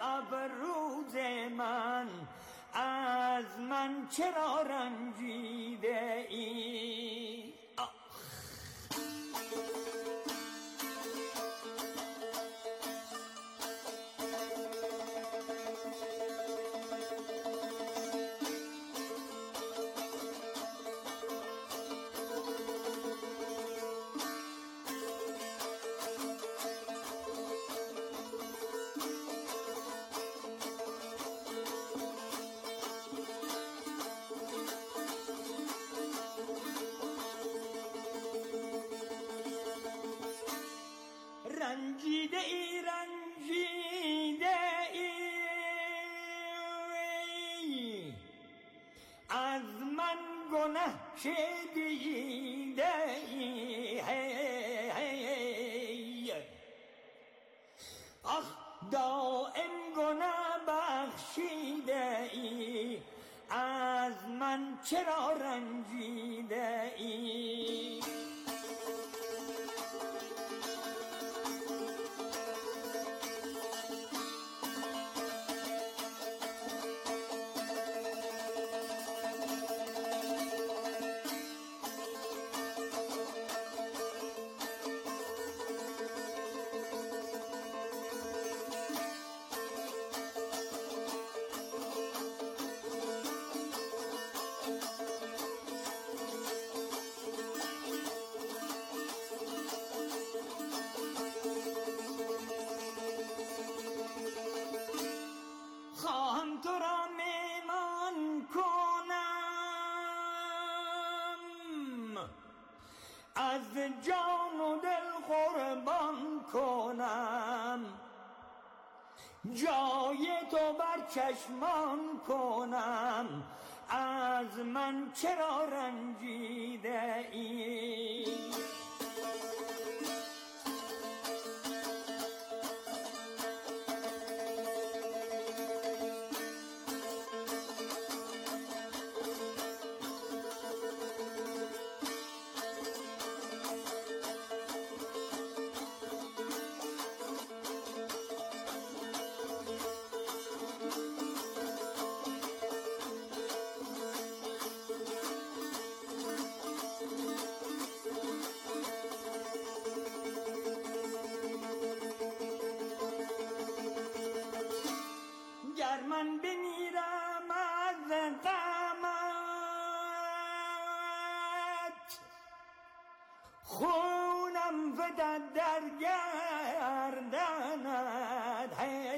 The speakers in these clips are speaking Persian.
ابروز من، از من چرا رنجیده ای؟ رنجیده ای رنجیده ای، از من گناه چه دیده ای؟ آخ دائم گناه بخشیده ای، از من چرا رنجیده ای؟ خواهم تو را میمان کنم، از جان و دل قربان کنم، جای تو بر چشمان کنم، از من چرا رنجیده ای؟ گر من بمیرم از غمت، خونم فتد در گردنت،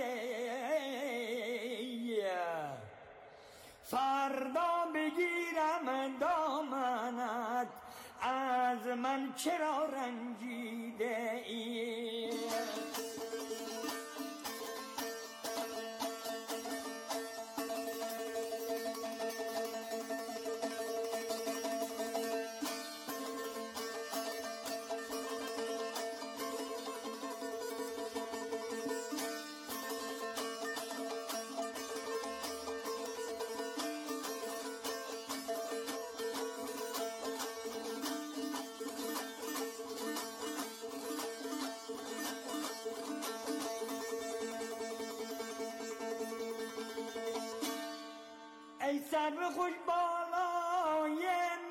فردا بگیرم دامنت، از من چرا رنجیده ای؟ ای سرو خوش بالای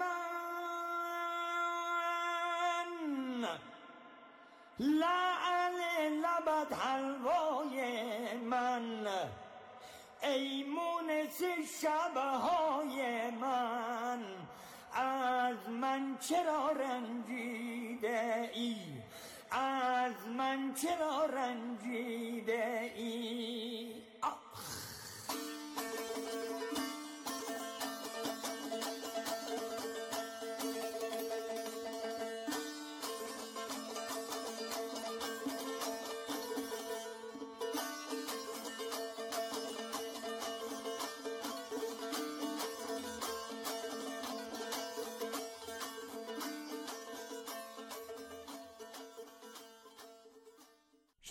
من، لعل لبت حلوای من، ای مونس شبهای من، از من چرا رنجیده ای؟ از من چرا رنجیده ای؟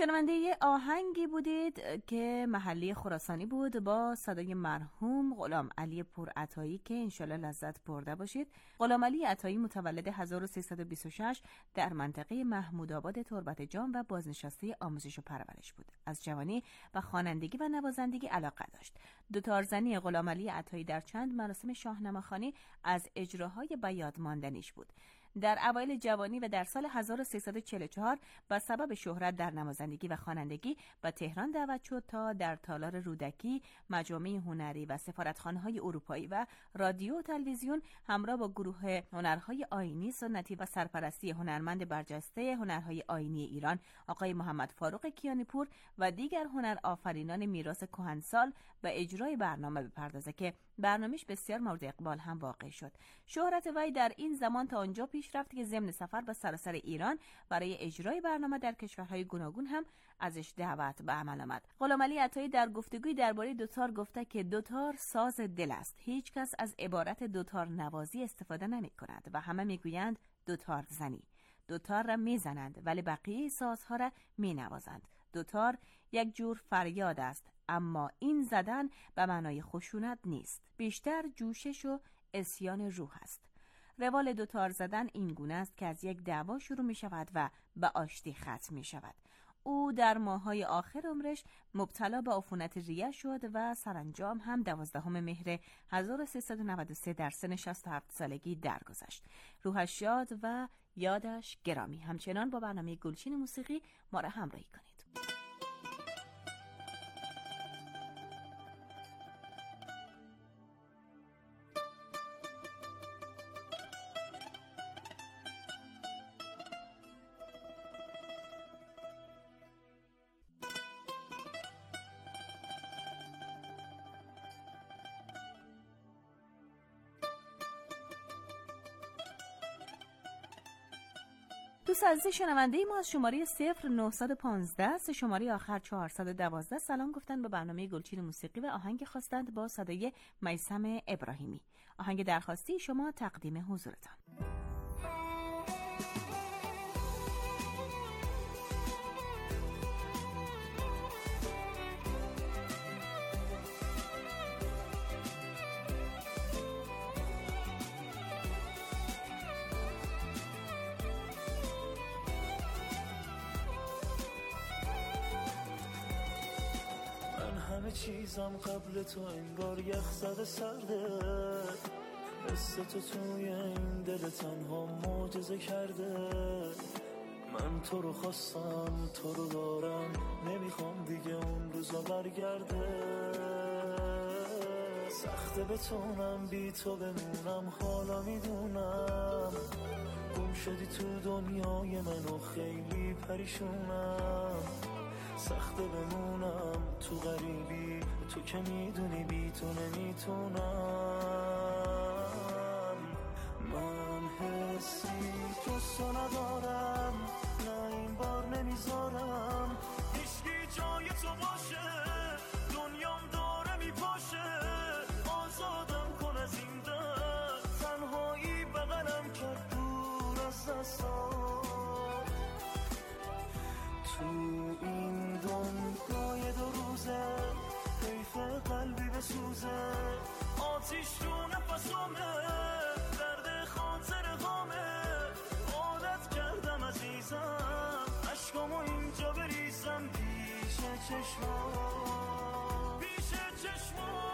شنونده یه آهنگی بودید که محلی خراسانی بود با صدای مرحوم غلام علی پرعطایی که انشالله لذت برده باشید. غلام علی عطایی متولد 1326 در منطقه محمودآباد تربت جام و بازنشسته آموزش و پرورش بود. از جوانی و خوانندگی و نوازندگی علاقه داشت. دوتارزنی غلام علی عطایی در چند مراسم شاهنماخوانی از اجراهای بیاد ماندنیش بود. در اوایل جوانی و در سال 1344 با سبب شهرت در نوازندگی و خوانندگی به تهران دعوت شد تا در تالار رودکی، مجامع هنری و سفارتخانه‌های اروپایی و رادیو و تلویزیون همراه با گروه هنرهای آیینی سنتی و سرپرستی هنرمند برجسته هنرهای آیینی ایران آقای محمد فاروق کیانی‌پور و دیگر هنرآفرینان میراث کهنسال به اجرای برنامه بپردازه که برنامه‌اش بسیار مورد اقبال هم واقع شد. شهرت وی در این زمان تا آنجا پیش رفت که ضمن سفر به سراسر ایران برای اجرای برنامه در کشورهای گوناگون هم ازش دعوت به عمل آمد. غلام علی عطایی در گفتگوی درباره دوتار گفته که دوتار ساز دل است. هیچ کس از عبارت دوتار نوازی استفاده نمی‌کند و همه میگویند دوتار زنی. دوتار را میزنند ولی بقیه سازها را مینوازند. دوتار یک جور فریاد است، اما این زدن به معنای خشونت نیست، بیشتر جوشش و عصیان روح است. روال دوتار زدن این گونه است که از یک دعوا شروع می شود و به آشتی ختم می شود. او در ماه‌های آخر عمرش مبتلا به عفونت ریه شد و سرانجام هم 12 مهر 1393 در سن 67 سالگی درگذشت. روحش شاد و یادش گرامی. همچنان با برنامه گلچین موسیقی ما را همراهی کنید. دوست عزیز شنونده ما از شماره 0915 سه شماره آخر 412 سلام گفتن به برنامه گلچین موسیقی و آهنگ خواستند با صدای میثم ابراهیمی. آهنگ درخواستی شما تقدیم حضورتان. همه چیزم قبل تو انگار یخ زده سرده، مثل تو توی این دل تنها معجزه کرده. من تو رو خواستم، تو رو دارم، نمیخوام دیگه اون روزا برگرده. سخته بتونم بی تو بمونم، حالا میدونم گم شدی تو دنیای من و خیلی پریشونم. سخته بمونم تو غریبی، تو که میدونی بی تو نمیتونم. من حسی جز ندارم، نه این بار نمیذارم هیچکی جای تو باشه. دنیام داره میپاشه، آزادم کن از این درد. تنهایی بغلم کرد دور از دستام. تو این دنیای دو روزه حیف قلبی بسوزه. آتیش تو نفسامه، درد خاطر غامه. عادت کردم عزیزم عشقامو اینجا بریزم پیش چشمام، پیش چشمام.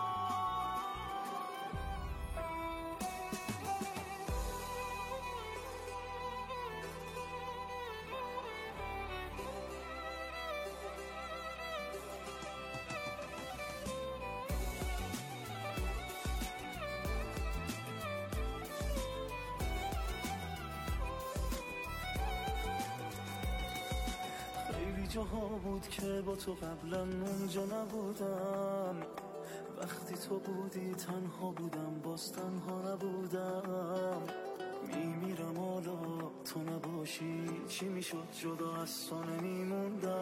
جاها بود که با تو قبلا اونجا نبودم. وقتی تو بودی تنها بودم، باز تنها نبودم. میمیرم حالا تو نباشی، چی میشد جدا از تو نمیموندم.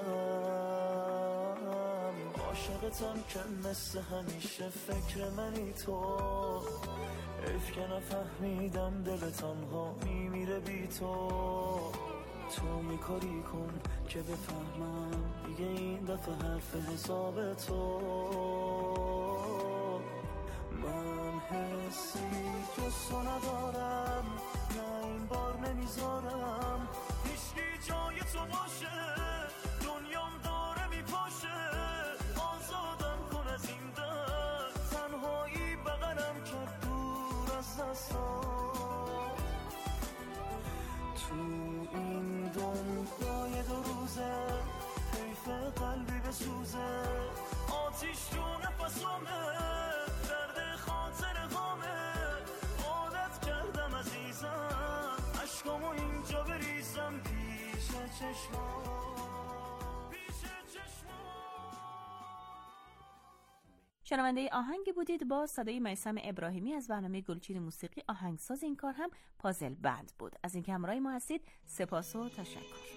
عاشقتم که مثل همیشه فکر منی تو. حیف که نفهمیدم دل تنها میمیره بی تو. تو یه کاری کن که بفهمم دیگه این دفعه حرف حساب تو. من حسی جز تو ندارم، نه این بار نمیذارم هیچکی جای تو باشه، دنیام داره میپاشه، آزادم کن از این درد، تنهایی بغلم کرد دور از دستام. تو این دنیای دو روزه حیف قلبی بسوزه، آتیش تو نفسامه، درد خاطر غامه، عادت کردم عزیزم عشقامو اینجا بریزم پیش چشمام. شنونده آهنگی بودید با صدای میثم ابراهیمی از برنامه گلچین موسیقی. آهنگساز این کار هم پازل بند بود. از اینکه همراه ما هستید سپاس و تشکر.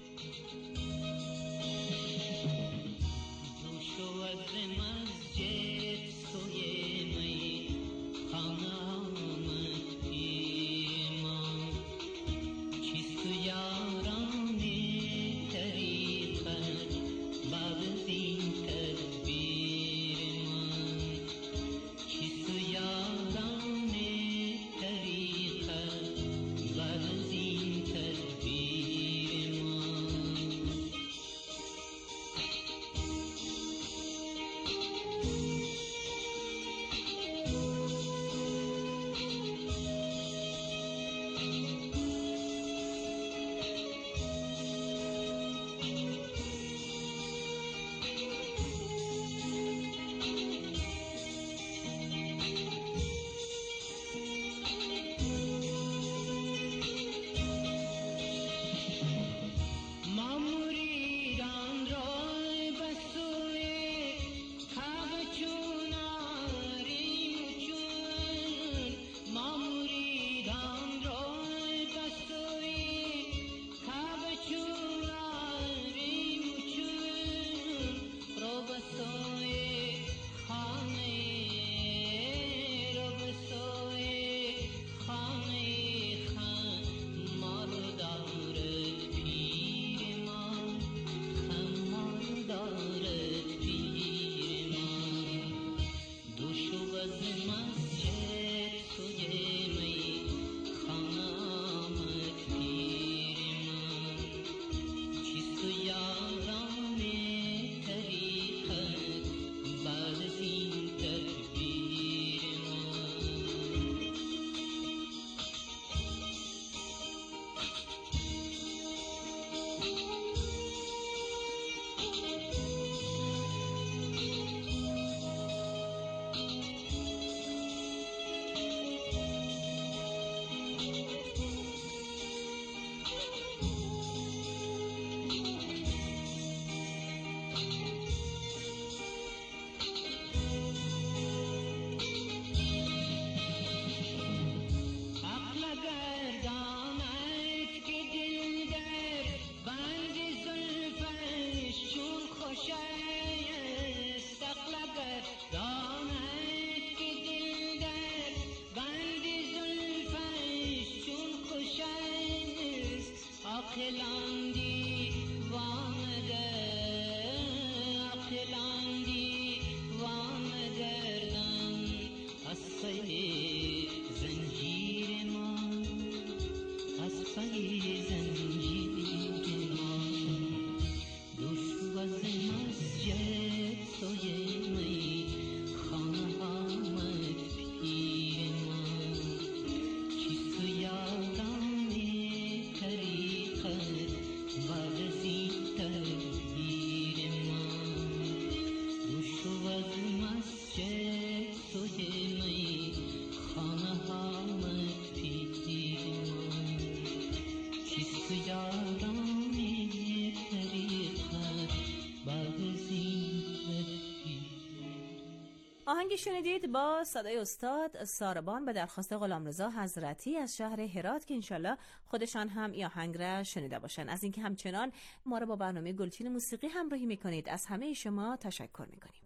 آهنگی شنیدید با صدای استاد ساربان به درخواست غلامرضا حضرتی از شهر هرات که انشالله خودشان هم این آهنگ را شنیده باشن. از اینکه همچنان ما را با برنامه گلچین موسیقی همراهی میکنید از همه شما تشکر میکنیم.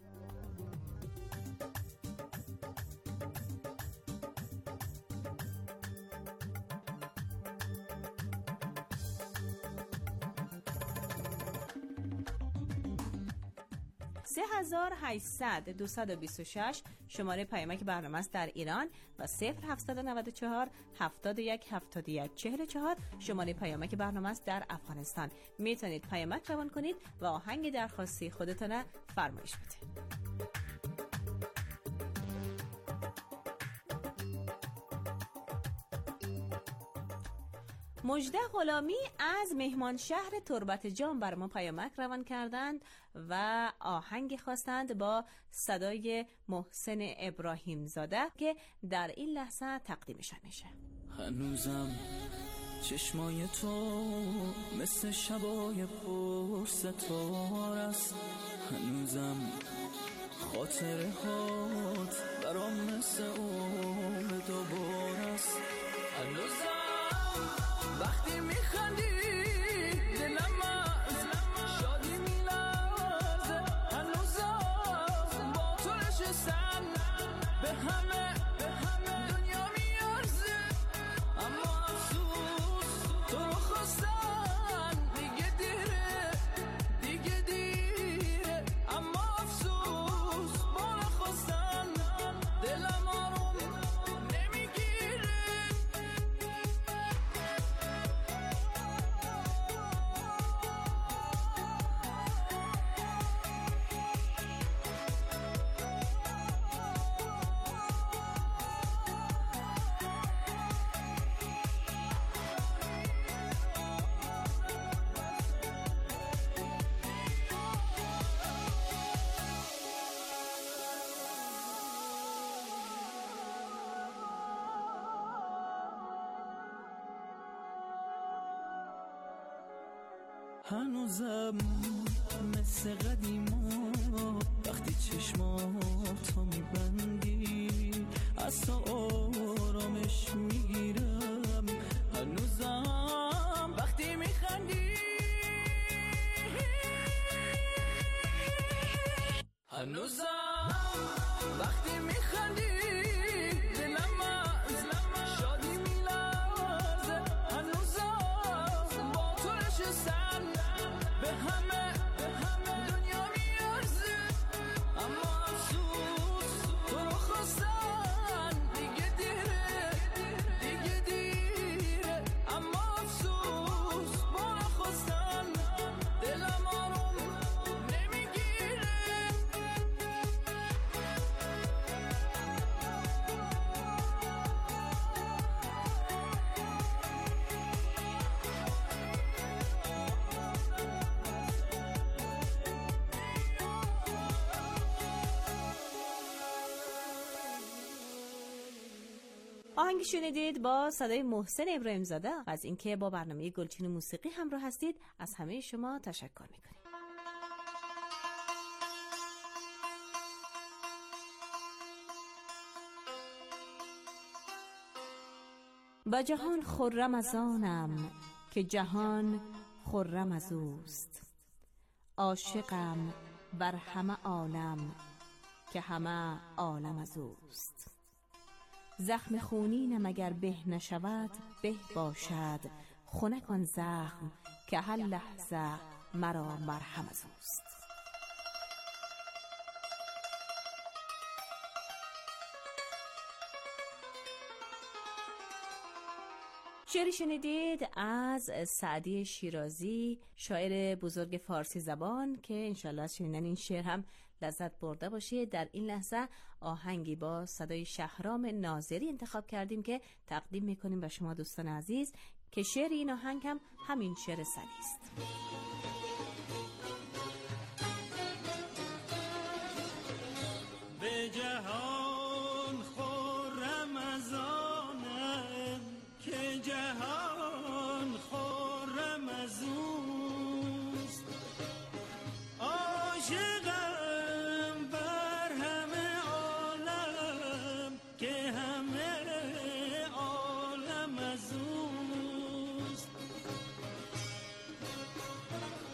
3800 226 شماره پیامک برنامه است در ایران و 0794 71 71 44 شماره پیامک برنامه است در افغانستان. میتونید پیامک روان کنید و آهنگ درخواستی خودتون فرمایش بدید. مژده غلامی از مهمان شهر تربت جان بر ما پیامک روان کردند و آهنگ خواستند با صدای محسن ابراهیم زاده که در این لحظه تقدیمشان میشه. هنوزم چشمای تو مثل شبای پرستار است، هنوزم خاطره هات برام مثل عمر دوباره است، هنوزم وقتی میخندی دلم از شادی میلرزه، هنوزم با تو نشستم به همه دنیا میارزه، اما افسوس تو رو خواستن دیگه دیره، اما افسوس با نخواستن دلم آروم نمیگیره. هنوزم مثل قدیما وقتی چشماتو میبندی از تو آرامش میگیرم، هنوزم وقتی میخندی، هنوزم وقتی میخندی دلم از شادی میلرزه، هنوزم با تو نشستم به همه دنیا میارزه، اما افسوس تو رو خواستن دیگه دیره، اما افسوس با نخواستن دلم آروم نمیگیره. آهنگ شنیدید با صدای محسن ابراهیم زاده. از اینکه با برنامه گلچین موسیقی همراه هستید از همه شما تشکر میکنیم. با جهان خرم از آنم که جهان خرم از اوست، عاشقم بر همه عالم که همه عالم از اوست. زخم خونینم اگر به نشود به باشد، خنک آن زخم که هر لحظه مرا مرهم از اوست. شعری شنیدید از سعدی شیرازی، شاعر بزرگ فارسی زبان که انشالله از شنیدن این شعر هم لذت برده باشید. در این لحظه آهنگی با صدای شهرام ناظری انتخاب کردیم که تقدیم میکنیم به شما دوستان عزیز که شعر این آهنگ هم همین شعر سعدی است. به جهان خرم از آنم که جهان خرم از اوست، عاشقم بر همه عالم که همه عالم از اوست.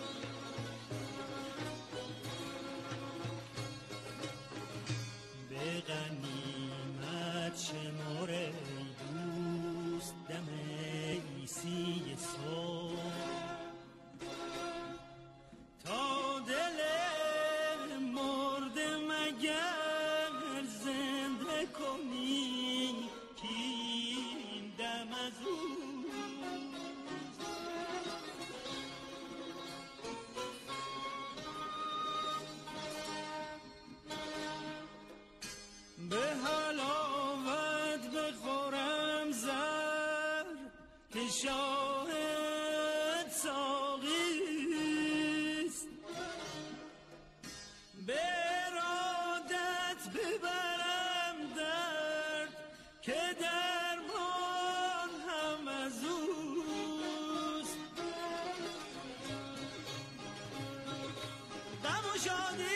شادی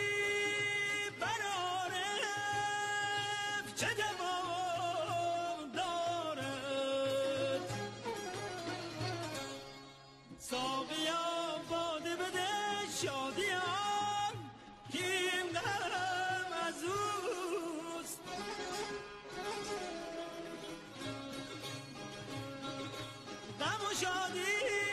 برارف چه دوام دارد ساقیا باده بده شادیان که این غم از اوست غم و شادی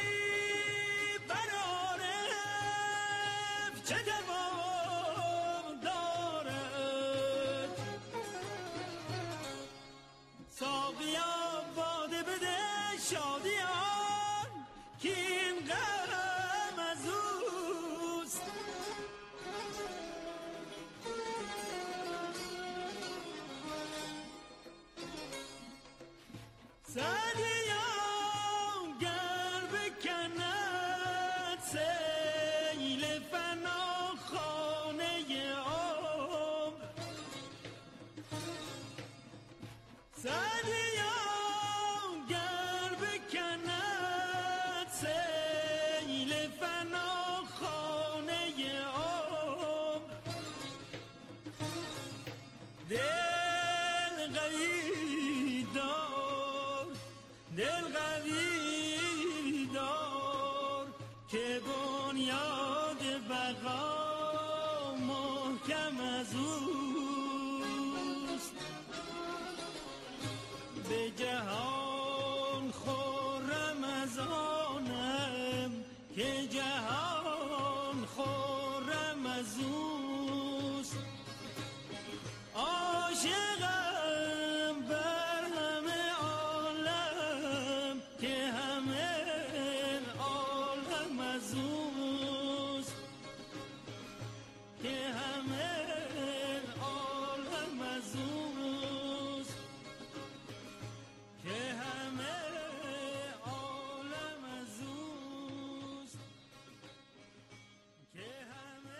به جهان خرم از آنم که جهان خرم از اوست عاشقم بر همه عالم که همه عالم از اوست که همه عالم از اوست که همه عالم از اوست که همه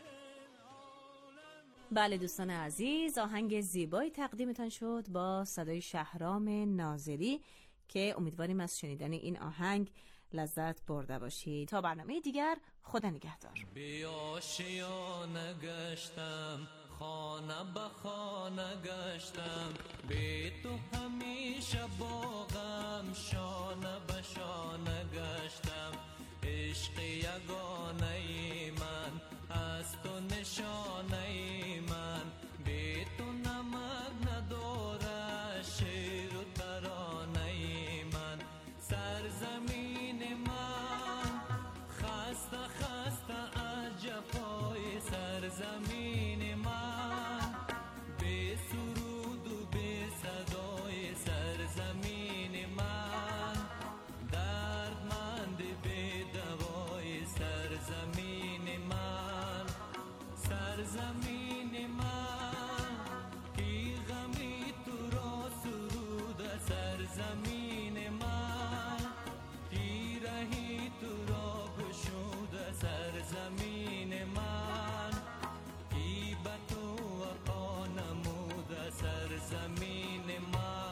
عالم. بله دوستان عزیز، آهنگ زیبایی تقدیمتان شد با صدای شهرام ناظری که امیدواریم از شنیدن این آهنگ لذت برده باشید. تا برنامه دیگر، خدا نگهدار. بیا شیانه گشتم، خانه به خانه گشتم، بی تو همیشه باغم، شانه به شانه گشتم، عشق یگانه من از تو نشانه من، بی تو نمک نداره شعر و ترانه من، سرزمین من خسته خسته از جفای سرزمین من، بی سرود و بی صدای سرزمین من، دردمند بی دوای سرزمین من، سرزمین من کی غمی تو را سرود سرزمین من، کی رهی تو را گشود سرزمین من، کی به تو وفا نمود سرزمین من.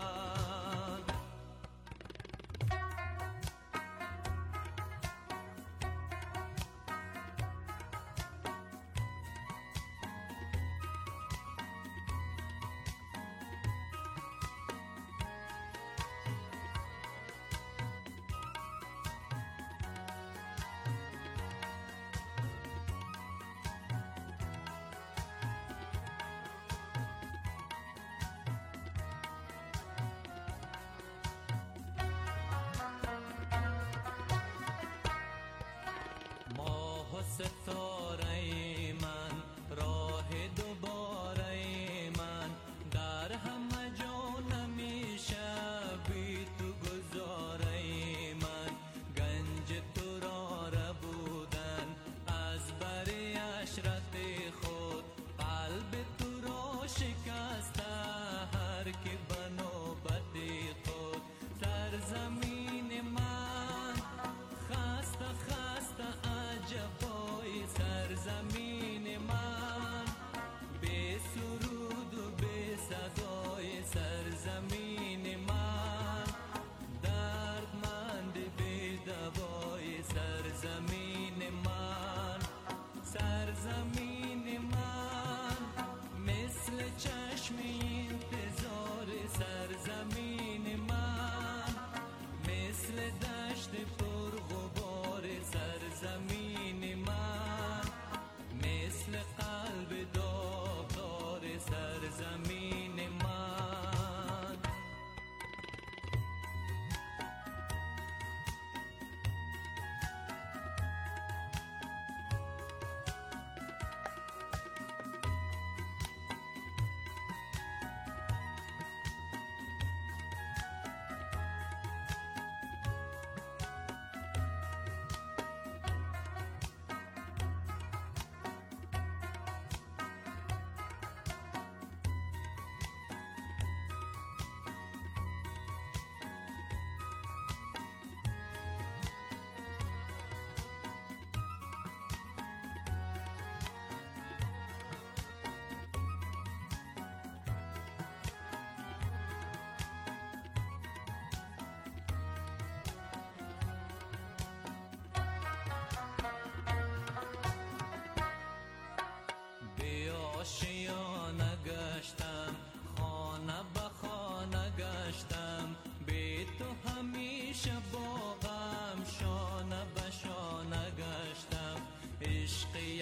ستاره من راه دوباره من، در همه جا نمیشه بی تو گذاره من، گنج تو را ربودن از بری عشرت خود، قلب تو را شکسته هر که به نوبت خود، سرزمین من خسته خسته جفای سرزمین من، بی سرود و بی صدای سرزمین من، دردمند بی دوای سرزمین من،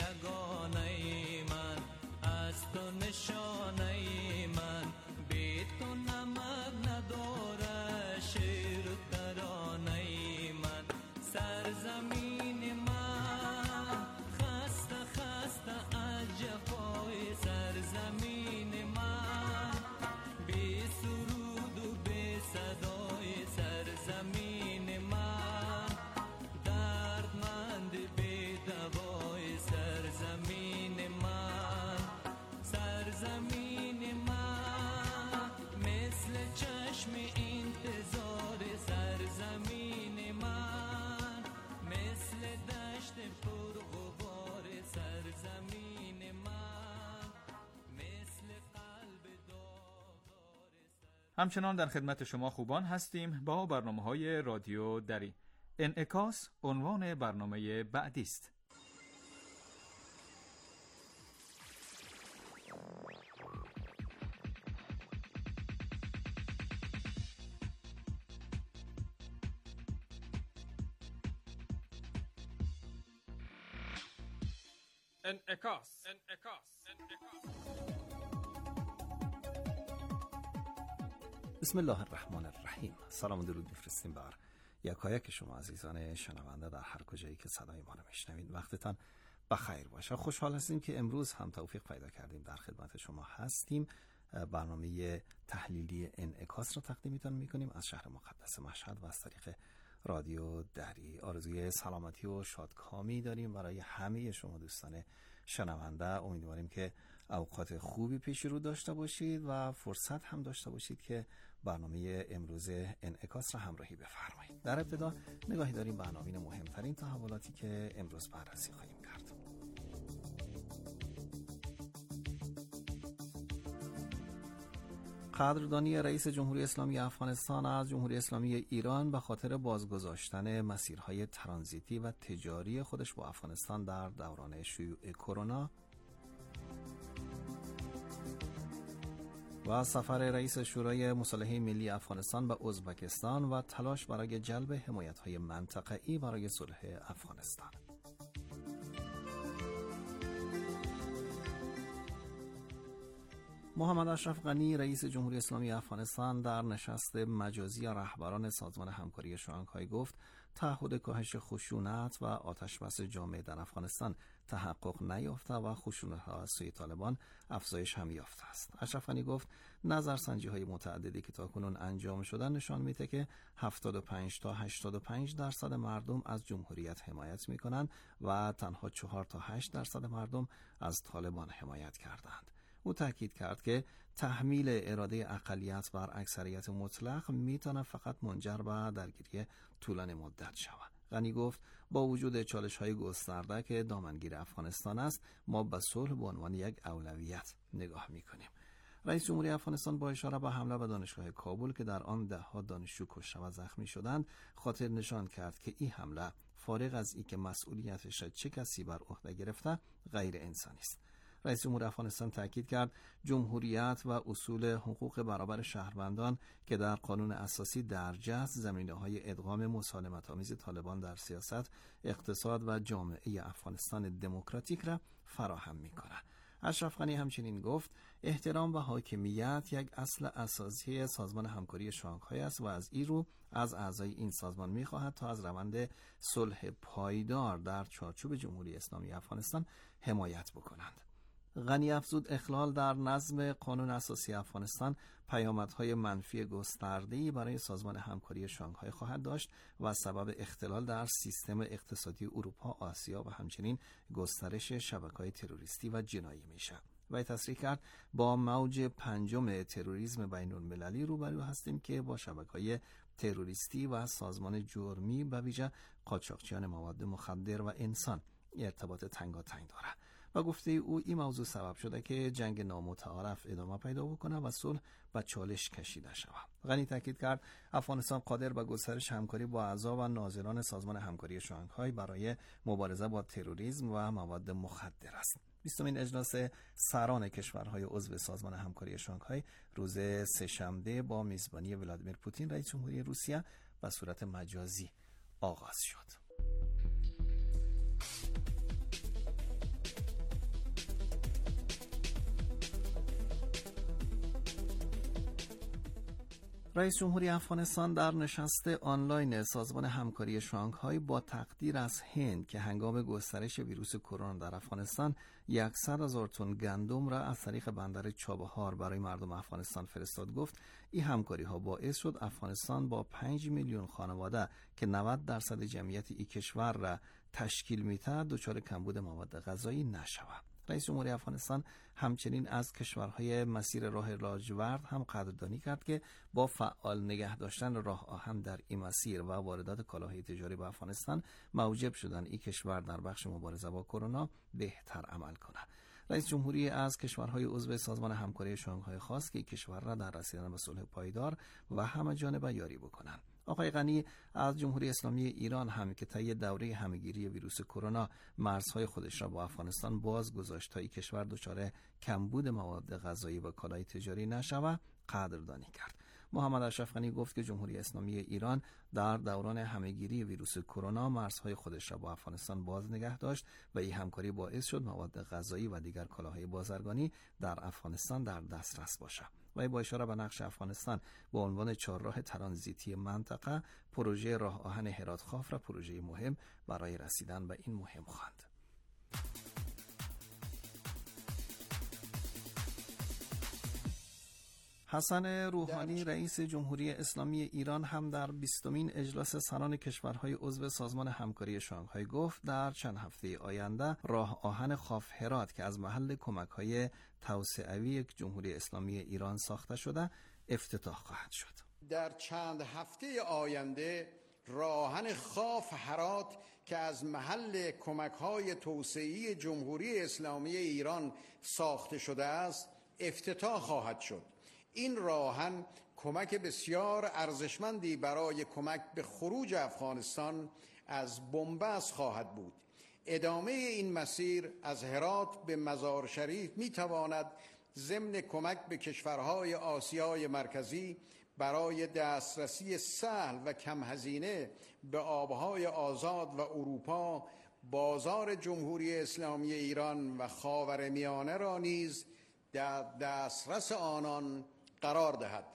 یگانه من، از تو نشانه من، بی تو نمک نداره شعر و ترانه من. سرزمین من خسته خسته از جفای، سرزمین من بی سرود و بی صدای، سرزمین من دردمند بی دوای، سرزمین من، سرزمین من مثل چشم انتظار، سرزمین من مثل دشت پرغبار، سرزمین من مثل قلب داغدار. همچنان در خدمت شما خوبان هستیم با برنامه‌های رادیو دری. انعکاس عنوان برنامه بعدی است. انعکاس. بسم الله الرحمن الرحیم. سلام و درود بفرستیم بر یکایک شما عزیزان شنونده در هر کجایی که صدای ما رو میشنوید. وقتتان بخیر باشه. خوشحال هستیم که امروز هم توفیق پیدا کردیم در خدمت شما هستیم. برنامه تحلیلی انعکاس رو تقدیمتان میکنیم از شهر مقدس مشهد و از طریق رادیو دری. آرزوی سلامتی و شادکامی داریم برای همه شما دوستان شنونده. امیدواریم که اوقات خوبی پیش رو داشته باشید و فرصت هم داشته باشید که برنامه امروز انعکاس را همراهی بفرمایید. در ابتدا نگاهی داریم به عناوین مهمترین تحولاتی که امروز بررسی خواهیم کرد. قدردانی رئیس جمهوری اسلامی افغانستان از جمهوری اسلامی ایران به خاطر بازگذاشتن مسیرهای ترانزیتی و تجاری خودش با افغانستان در دوران شیوع کرونا و سفر رئیس شورای مصالحه ملی افغانستان به ازبکستان و تلاش برای جلب حمایت‌های منطقه‌ای برای صلح افغانستان. محمد اشرف غنی رئیس جمهوری اسلامی افغانستان در نشست مجازی رهبران سازمان همکاری شانگهای گفت تعهد کاهش خشونت و آتشبس جامعه در افغانستان تحقق نیافته و خشونت‌ها از سوی طالبان افزایش هم یافته است. اشرف غنی گفت نظرسنجی‌های متعددی که تاکنون انجام شدن نشان میده که 75 تا 85% مردم از جمهوریت حمایت میکنند و تنها 4 تا 8% مردم از طالبان حمایت کردند. او تاکید کرد که تحمیل اراده اقلیت بر اکثریت مطلق میتونه فقط منجر به درگیری طولانی مدت شود. غنی گفت با وجود چالش‌های گسترده که دامنگیر افغانستان است، ما به صلح به عنوان یک اولویت نگاه میکنیم. رئیس جمهوری افغانستان با اشاره به حمله به دانشگاه کابل که در آن ده‌ها دانشجو کشته و زخمی شدند، خاطر نشان کرد که این حمله فارغ از اینکه مسئولیتش چه کسی بر عهده گرفته غیر انسانی است. رئیس جمهور افغانستان تاکید کرد جمهوریت و اصول حقوق برابر شهروندان که در قانون اساسی درج است زمینه‌های ادغام مسالمت‌آمیز طالبان در سیاست، اقتصاد و جامعه افغانستان دموکراتیک را فراهم می‌کند. اشرف غنی همچنین گفت احترام و حاکمیت یک اصل اساسی سازمان همکاری شانگهای است و از این رو از اعضای این سازمان می‌خواهد تا از روند صلح پایدار در چارچوب جمهوری اسلامی افغانستان حمایت بکنند. غنی افزود اخلال در نظم قانون اساسی افغانستان پیامدهای منفی گسترده‌ای برای سازمان همکاری شانگهای خواهد داشت و سبب اختلال در سیستم اقتصادی اروپا، آسیا و همچنین گسترش شبکه‌های تروریستی و جنایی میشه. و تصریح کرد با موج پنجم تروریسم بین‌المللی روبرو هستیم که با شبکه‌های تروریستی و سازمان جرمی به ویژه قاچاقچیان مواد مخدر و انسان ارتباط تنگاتنگ دارد. و گفته او این موضوع سبب شده که جنگ نامتعارف ادامه پیدا بکنه و صلح به چالش کشیده شود. غنی تاکید کرد افغانستان قادر به گسترش همکاری با اعضا و ناظران سازمان همکاری شانگهای برای مبارزه با تروریسم و مواد مخدر است. 20مین اجلاس سران کشورهای عضو سازمان همکاری شانگهای روز سه‌شنبه با میزبانی ولادیمیر پوتین رئیس جمهوری روسیه به صورت مجازی آغاز شد. رئیس جمهوری افغانستان در نشست آنلاین سازمان همکاری شانگهای با تقدیر از هند که هنگام گسترش ویروس کرونا در افغانستان 100,000 تن گندم را از طریق بندر چابهار برای مردم افغانستان فرستاد گفت این همکاری ها باعث شد افغانستان با 5 میلیون خانواده که 90% جمعیت این کشور را تشکیل می‌دهد دچار کمبود مواد غذایی نشود. رئیس جمهوری افغانستان همچنین از کشورهای مسیر راه لاجورد هم قدردانی کرد که با فعال نگه داشتن راه آهن در این مسیر و واردات کالاهای تجاری به افغانستان موجب شدن این کشور در بخش مبارزه با کرونا بهتر عمل کند. رئیس جمهوری از کشورهای عضو سازمان همکاری شانگهای خواست که این کشور را در رسیدن به صلح پایدار و همه جانبه یاری بکنند. آقای غنی از جمهوری اسلامی ایران هم که طی دوره همهگیری ویروس کرونا مرزهای خودش را با افغانستان باز گذاشت تا این کشور دچار کمبود مواد غذایی و کالای تجاری نشود قدردانی کرد. محمد اشرف غنی گفت که جمهوری اسلامی ایران در دوران همهگیری ویروس کرونا مرزهای خودش را با افغانستان باز نگه داشت و این همکاری باعث شد مواد غذایی و دیگر کالاهای بازرگانی در افغانستان در دسترس باشد. و با اشاره به نقش افغانستان به عنوان چهارراه ترانزیتی منطقه، پروژه راه آهن هرات خاف را پروژه مهم برای رسیدن به این مهم خواند. حسن روحانی رئیس جمهوری اسلامی ایران هم در 20مین اجلاس سران کشورهای عضو سازمان همکاری شانگهای گفت در چند هفته آینده راه آهن خاف هرات که از محل کمک‌های توسعوی جمهوری اسلامی ایران ساخته شده افتتاح خواهد شد. در چند هفته آینده راه آهن خاف هرات که از محل کمک‌های توسعه‌ای جمهوری اسلامی ایران ساخته شده است افتتاح خواهد شد. این راهن کمک بسیار ارزشمندی برای کمک به خروج افغانستان از بنبست خواهد بود. ادامه این مسیر از هرات به مزار شریف می تواند ضمن کمک به کشورهای آسیای مرکزی برای دسترسی سهل و کم هزینه به آبهای آزاد و اروپا، بازار جمهوری اسلامی ایران و خاورمیانه را نیز در دسترس آنان قرار دهد.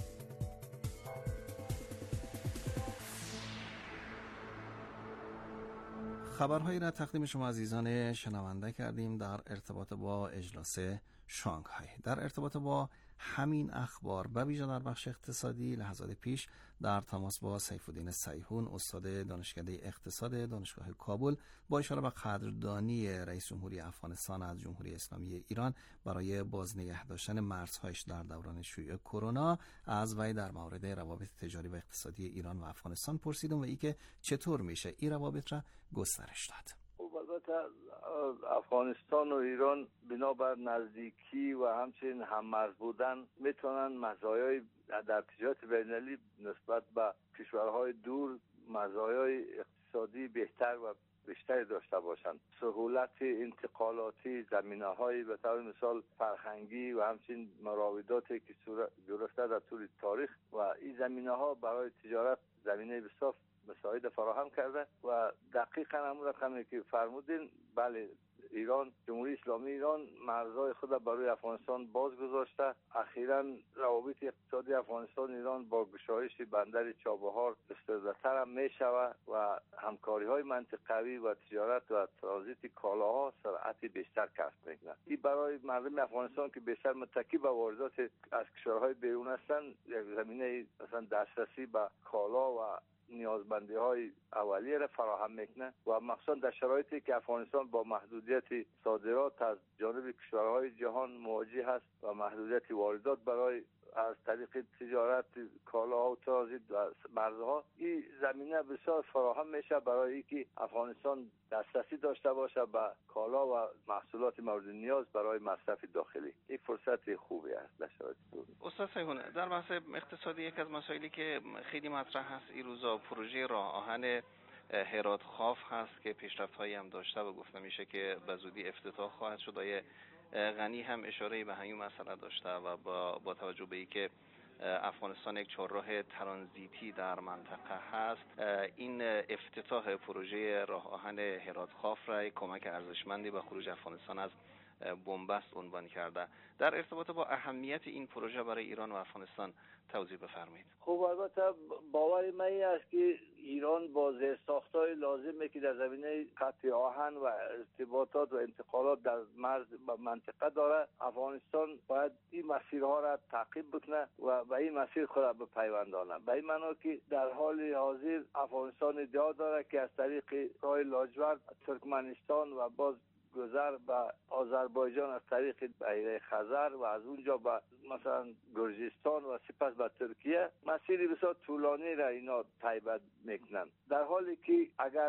خبرهایی را تقدیم شما عزیزان شنونده کردیم در ارتباط با اجلاس شانگهای. در ارتباط با همین اخبار به ویژه در بخش اقتصادی لحظات پیش در تماس با سیفالدین سیحون استاد دانشکده اقتصاد دانشگاه کابل با اشاره به قدردانی رئیس جمهوری افغانستان از جمهوری اسلامی ایران برای بازنگه داشتن مرزهایش در دوران شیوع کرونا از وی در مورد روابط تجاری و اقتصادی ایران و افغانستان پرسیدم و ای که چطور میشه این روابط را گسترش داد. افغانستان و ایران بنابر نزدیکی و همچنین هم‌مرز بودن میتونن مزایای در تجارت بین‌المللی نسبت به کشورهای دور مزایای اقتصادی بهتر و بیشتری داشته باشند. سهولت انتقالاتی، زمینه‌های به طور مثال فرهنگی و همچنین مراوداتی که صورت گرفته در طول تاریخ و این زمینه‌ها برای تجارت زمینه بسیار مساعد فراهم کرده و دقیقاً همون رقمی که فرمودین، بله، ایران، جمهوری اسلامی ایران مرزهای خود برای افغانستان باز گذاشته. اخیراً روابط اقتصادی افغانستان ایران با گشایش بندر چابهار استفاده‌تر هم می‌شود و همکاری‌های منطقوی و تجارت و ترانزیت کالاها سرعت بیشتر کسب می‌کند. این برای مردم افغانستان که بیشتر متکی به واردات از کشورهای بیرون هستند یک زمینه مثلا دسترسی به کالا و نیازمندی های اولیه را فراهم میکنه و مخصوصا در شرایطی که افغانستان با محدودیت صادرات از جانب کشورهای جهان مواجه است و محدودیت واردات برای از طریق تجارت کالا و ترانزیت و مرزها، این زمینه بسیار فراهم میشه برای اینکه افغانستان دسترسی داشته باشه به کالا و محصولات مورد نیاز برای مصرف داخلی. این فرصت خوبی است در شرایط دور. استاد سیحون، در بحث اقتصادی یک از مسائلی که خیلی مطرح هست این روزا پروژه راه آهن هرات خاف هست که پیشرفت‌هایی هم داشته و گفته میشه که به زودی افتتاح خواهد شد. غنی هم اشاره به همین مسئله داشته و با توجه به اینکه افغانستان یک چهارراه ترانزیتی در منطقه هست، این افتتاح پروژه راه آهن هرات خاف را کمک ارزشمندی به خروج افغانستان از بنبست عنوان کرده. در ارتباط با اهمیت این پروژه برای ایران و افغانستان توضیح بفرمایید. خب البته باور من این است که ایران با زیرساخت‌های لازمی که در زمینه خط آهن و ارتباطات و انتقالات در مرز و منطقه داره، افغانستان باید این مسیرها را تعقیب بکنه و به این مسیر خود را بپیوندانه. به این معنی که در حال حاضر افغانستان ادعا داره که از طریق راه لاجورد ترکمنستان و باز گذر به آذربایجان از طریق بحیره خزر و از اونجا به مثلا گرجستان و سپس به ترکیه مسیری بسیار طولانی را اینا طی میکنن، در حالی که اگر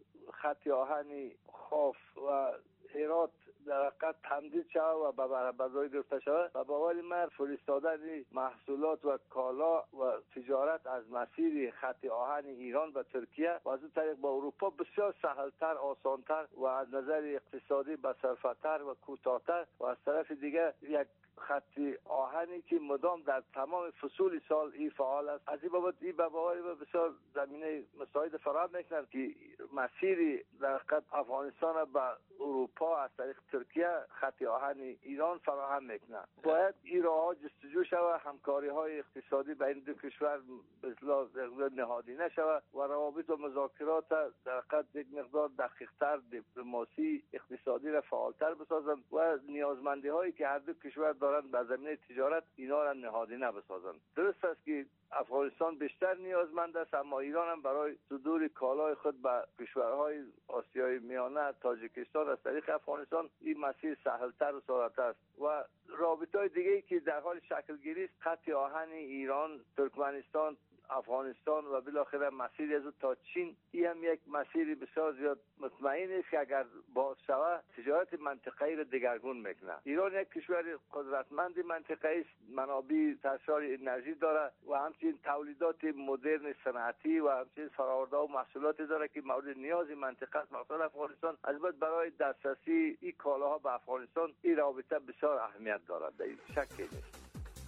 خط آهنی خاف و هرات در حقیقت تمدید شود و به برداری گرفته شود و باور من فرستادن محصولات و کالا و تجارت از مسیر خط آهن ایران و ترکیه و از اون طریق با اروپا بسیار سهلتر، آسانتر و از نظر اقتصادی بصرفتر و کوتاهتر و از طرف دیگه یک خط آهنی که مدام در تمام فصول سال این فعال است. از این بابت این به باور بسیار زمینه مساعد فراهم میکنند که مسیری در حقیقت افغانستان به اروپا از طریق ترکیه خط آهن ایران فراهم میکنند. باید این راهها جستجو شود، همکاری های اقتصادی بین دو کشور به اصطلاح نهادینه شود و روابط و مذاکرات در حقیقت یک مقدار دقیق‌تر، دیپلماسی اقتصادی را فعالتر بسازند و نیازمندی هایی که هر دو کشور دارند در زمینه تجارت اینا را نهادینه بسازند. درست است که افغانستان بیشتر نیازمند است، اما ایران هم برای صدور کالای خود به کشورهای آسیای میانه، تاجیکستان از طریق افغانستان این مسیر سهلتر و ساده‌تر است و رابطه‌های دیگه‌ای که در حال شکل گیری است، خط آهن ایران، ترکمنستان، افغانستان و بالاخره مسیر از تا چین، این هم یک مسیری بسیار زیاد مطمئن است که اگر باز شود تجارت منطقه‌ای را دگرگون میکنه. ایران یک کشور قدرتمند منطقه‌ای است، منابع سرشار انرژی داره و همچنین تولیدات مدرن صنعتی و همچنین فرآورده و محصولاتی داره که مورد نیاز منطقه است، مثلا افغانستان. البته برای دسترسی این کالاها به افغانستان این رابطه بسیار اهمیت دارد، در این شکی نیست.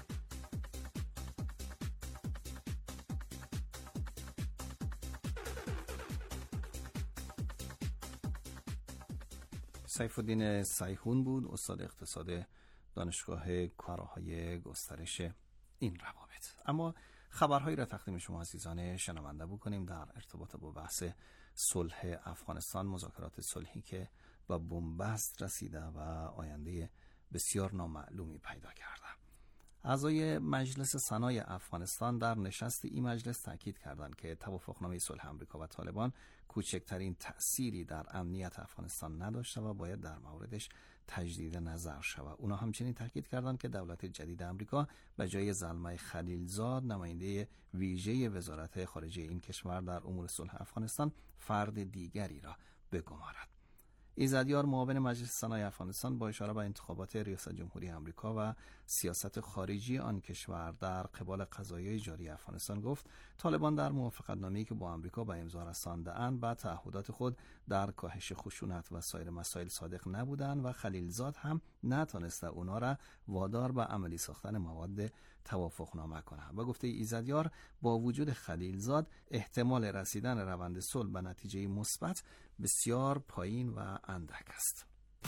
سیف‌الدین سیحون بود، استاد اقتصاد دانشگاه کارهای گسترش این روابط. اما خبرهایی را تقدیم شما عزیزان شنونده بکنیم در ارتباط با بحث صلح افغانستان، مذاکرات صلحی که با بنبست رسیده و آینده بسیار نامعلومی پیدا کرده. اعضای مجلس سنای افغانستان در نشست این مجلس تاکید کردند که توافقنامه صلح آمریکا و طالبان کوچکترین تأثیری در امنیت افغانستان نداشته و باید در موردش تجدید نظر شود. اونا همچنین تاکید کردند که دولت جدید آمریکا به جای زلمه خلیلزاد، نماینده ویژه وزارت خارجه این کشور در امور صلح افغانستان، فرد دیگری را بگمارد. ایزدیار معاون مجلس سنای افغانستان با اشاره به انتخابات ریاست جمهوری آمریکا و سیاست خارجی آن کشور در قبال قضایای جاری افغانستان گفت طالبان در موافقتنامه‌ای که با آمریکا به امضا رسانده‌اند به تعهدات خود در کاهش خشونت و سایر مسائل صادق نبودند و خلیلزاد هم نتانسته اونا را وادار به عملی ساختن مواد توافقنامه کنه. و گفته ایزدیار با وجود خلیلزاد احتمال رسیدن روند صلح به نتیجه مثبت بسیار پایین و اندک است.